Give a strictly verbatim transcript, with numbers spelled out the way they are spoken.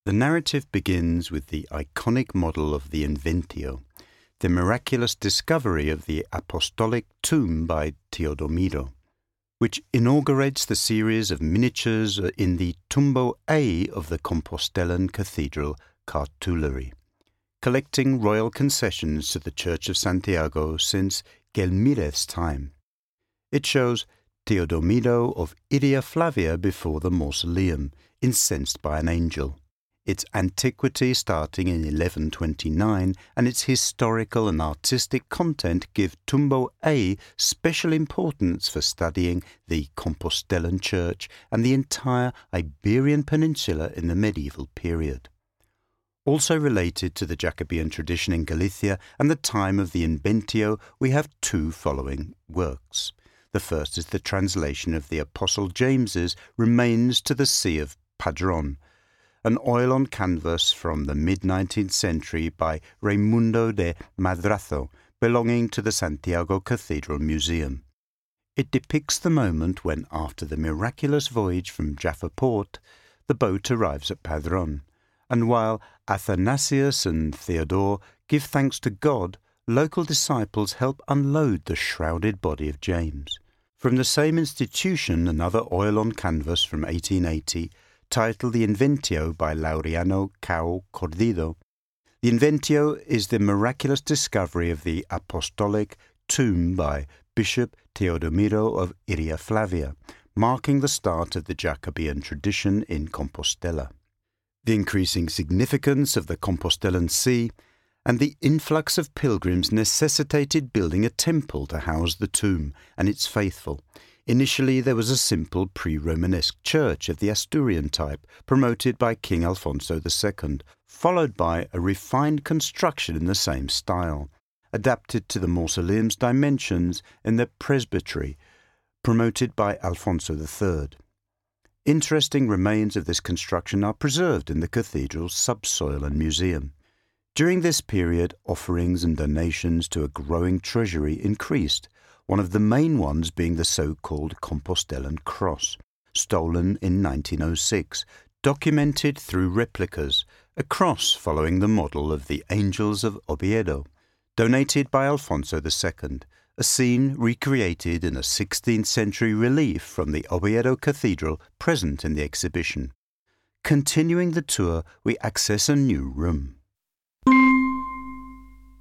The narrative begins with the iconic model of the Inventio, the miraculous discovery of the apostolic tomb by Teodomiro, which inaugurates the series of miniatures in the Tumbo A of the Compostelan Cathedral cartulary, collecting royal concessions to the Church of Santiago since Gelmírez's time. It shows Teodomiro of Iria Flavia before the mausoleum, incensed by an angel, its antiquity starting in eleven twenty-nine and its historical and artistic content give Tumbo A special importance for studying the Compostelan Church and the entire Iberian Peninsula in the medieval period. Also related to the Jacobean tradition in Galicia and the time of the Inventio, we have two following works. The first is the translation of the Apostle James's Remains to the Sea of Padron, an oil on canvas from the mid-nineteenth century by Raimundo de Madrazo, belonging to the Santiago Cathedral Museum. It depicts the moment when, after the miraculous voyage from Jaffa Port, the boat arrives at Padron, and while Athanasius and Theodore give thanks to God, local disciples help unload the shrouded body of James. From the same institution, another oil on canvas from eighteen eighty, titled The Inventio by Laureano Cao Cordido. The Inventio is the miraculous discovery of the apostolic tomb by Bishop Teodomiro of Iria Flavia, marking the start of the Jacobean tradition in Compostela. The increasing significance of the Compostelan See and the influx of pilgrims necessitated building a temple to house the tomb and its faithful. Initially, there was a simple pre-Romanesque church of the Asturian type, promoted by King Alfonso the Second, followed by a refined construction in the same style, adapted to the mausoleum's dimensions in the presbytery, promoted by Alfonso the Third. Interesting remains of this construction are preserved in the cathedral's subsoil and museum. During this period, offerings and donations to a growing treasury increased, one of the main ones being the so-called Compostelan Cross, stolen in nineteen oh six, documented through replicas, a cross following the model of the Angels of Oviedo, donated by Alfonso the Second, a scene recreated in a sixteenth century relief from the Oviedo Cathedral present in the exhibition. Continuing the tour, we access a new room.